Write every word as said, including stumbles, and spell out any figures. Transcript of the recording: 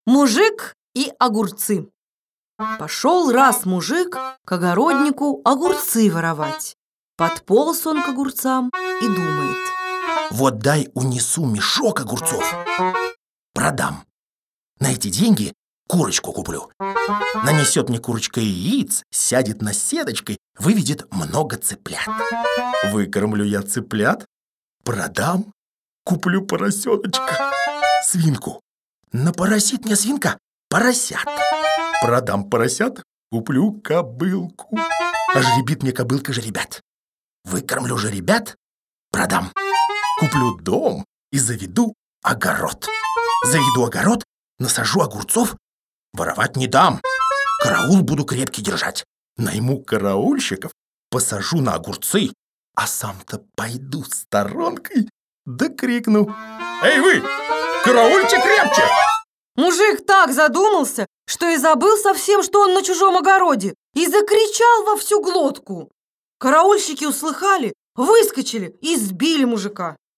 Мужик и огурцы. Пошел раз мужик к огороднику огурцы воровать. Подполз он к огурцам и думает: вот дай унесу мешок огурцов, продам. На эти деньги курочку куплю. Нанесет мне курочка яиц, сядет на сеточкой, выведет много цыплят. Выкормлю я цыплят, продам, куплю поросеночка, свинку. Напоросит мне свинка поросят. Продам поросят, куплю кобылку. А жеребит мне кобылка жеребят. Выкормлю жеребят, продам. Куплю дом и заведу огород. Заведу огород, насажу огурцов, воровать не дам. Караул буду крепкий держать. Найму караульщиков, посажу на огурцы, а сам-то пойду сторонкой да крикну: эй вы, караульте крепче! Мужик так задумался, что и забыл совсем, что он на чужом огороде, и закричал во всю глотку. Караульщики услыхали, выскочили и сбили мужика.